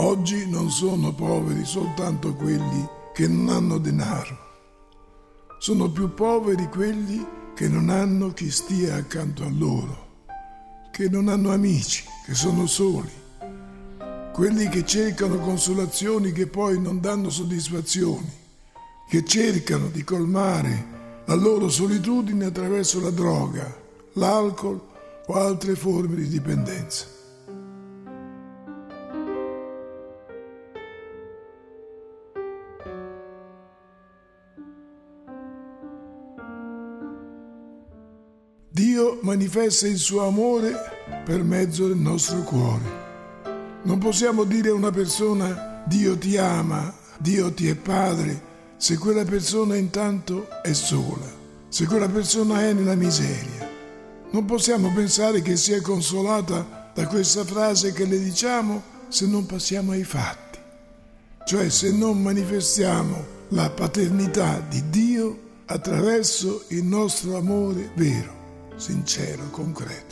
Oggi non sono poveri soltanto quelli che non hanno denaro. Sono più poveri quelli che non hanno chi stia accanto a loro, che non hanno amici, che sono soli, quelli che cercano consolazioni che poi non danno soddisfazioni, che cercano di colmare la loro solitudine attraverso la droga, l'alcol o altre forme di dipendenza. Dio manifesta il suo amore per mezzo del nostro cuore. Non possiamo dire a una persona Dio ti ama, Dio ti è padre, se quella persona intanto è sola, se quella persona è nella miseria. Non possiamo pensare che sia consolata da questa frase che le diciamo se non passiamo ai fatti, cioè se non manifestiamo la paternità di Dio attraverso il nostro amore vero, sincero, concreto.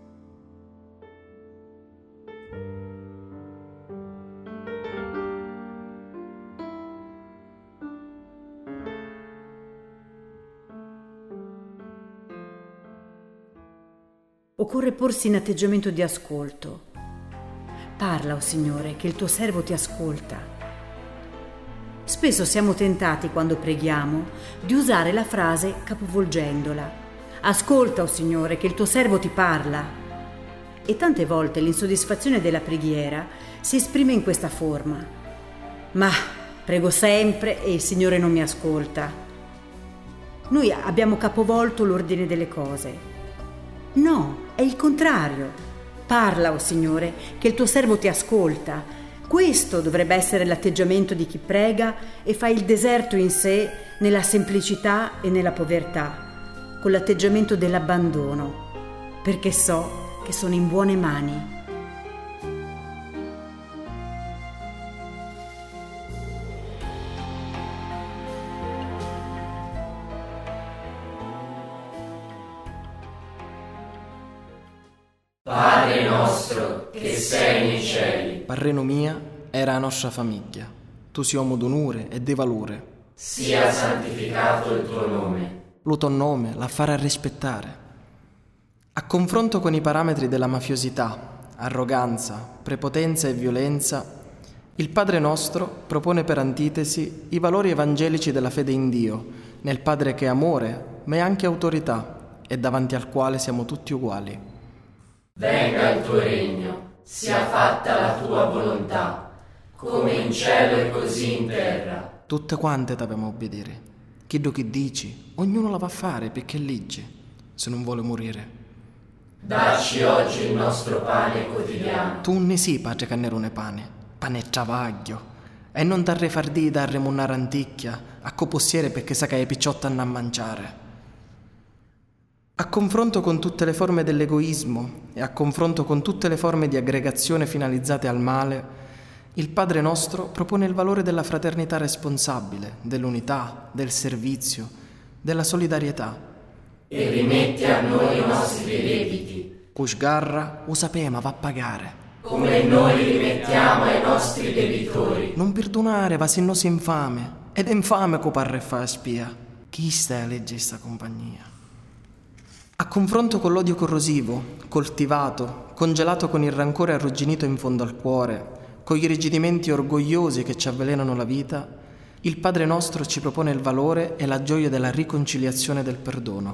Occorre porsi in atteggiamento di ascolto. Parla, o Signore, che il tuo servo ti ascolta. Spesso siamo tentati, quando preghiamo, di usare la frase capovolgendola. Ascolta, o Signore, che il tuo servo ti parla. E tante volte l'insoddisfazione della preghiera si esprime in questa forma. Ma prego sempre e il Signore non mi ascolta. Noi abbiamo capovolto l'ordine delle cose. No, è il contrario. Parla, o Signore, che il tuo servo ti ascolta. Questo dovrebbe essere l'atteggiamento di chi prega e fa il deserto in sé nella semplicità e nella povertà, con l'atteggiamento dell'abbandono, perché so che sono in buone mani. Padre nostro che sei nei cieli. Parreno mia era la nostra famiglia. Tu sei uomo d'onore e di valore. Sia santificato il tuo nome. Lo tuo nome la farà rispettare. A confronto con i parametri della mafiosità, arroganza, prepotenza e violenza, il Padre nostro propone per antitesi i valori evangelici della fede in Dio, nel Padre che è amore, ma è anche autorità, e davanti al quale siamo tutti uguali. Venga il tuo regno, sia fatta la tua volontà, come in cielo e così in terra. Tutte quante t'abbiamo obbedire. Chiedo che dici, ognuno la va a fare perché è legge, se non vuole morire. Dacci oggi il nostro pane quotidiano. Tu ne sì, padre cannerone pane e travaglio, e non t'arre far di da remunare anticchia, a copossiere perché sa che hai picciotta a mangiare. A confronto con tutte le forme dell'egoismo e a confronto con tutte le forme di aggregazione finalizzate al male, il Padre nostro propone il valore della fraternità responsabile, dell'unità, del servizio, della solidarietà. E rimetti a noi i nostri debiti. Cusgarra, o sapema va a pagare. Come noi li rimettiamo ai nostri debitori. Non perdonare va se no si infame, ed è infame coparre fa spia. Chi sta a legge sta compagnia? A confronto con l'odio corrosivo, coltivato, congelato con il rancore arrugginito in fondo al cuore, con gli irrigidimenti orgogliosi che ci avvelenano la vita, il Padre nostro ci propone il valore e la gioia della riconciliazione e del perdono.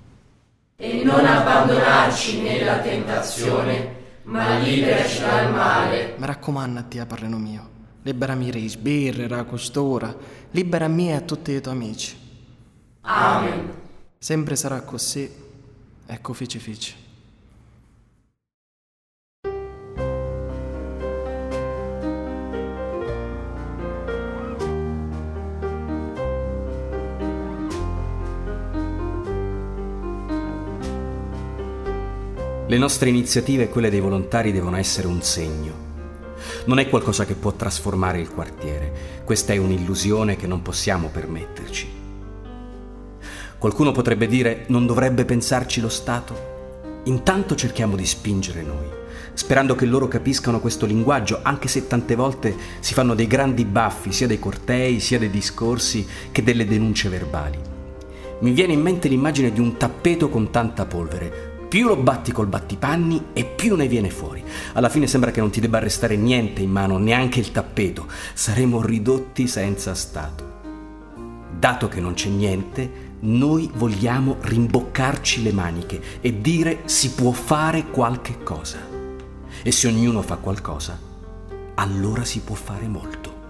E non abbandonarci nella tentazione, ma liberaci dal male. Mi raccomando a te, Parreno mio, liberami dai sbirri, dalla costura, libera me e a tutti i tuoi amici. Amen. Sempre sarà così. Ecco fici. Le nostre iniziative e quelle dei volontari devono essere un segno. Non è qualcosa che può trasformare il quartiere. Questa è un'illusione che non possiamo permetterci. Qualcuno potrebbe dire: non dovrebbe pensarci lo Stato? Intanto cerchiamo di spingere noi, sperando che loro capiscano questo linguaggio, anche se tante volte si fanno dei grandi baffi, sia dei cortei, sia dei discorsi, che delle denunce verbali. Mi viene in mente l'immagine di un tappeto con tanta polvere. Più lo batti col battipanni e più ne viene fuori. Alla fine sembra che non ti debba restare niente in mano, neanche il tappeto. Saremo ridotti senza Stato. Dato che non c'è niente, noi vogliamo rimboccarci le maniche e dire si può fare qualche cosa. E se ognuno fa qualcosa, allora si può fare molto.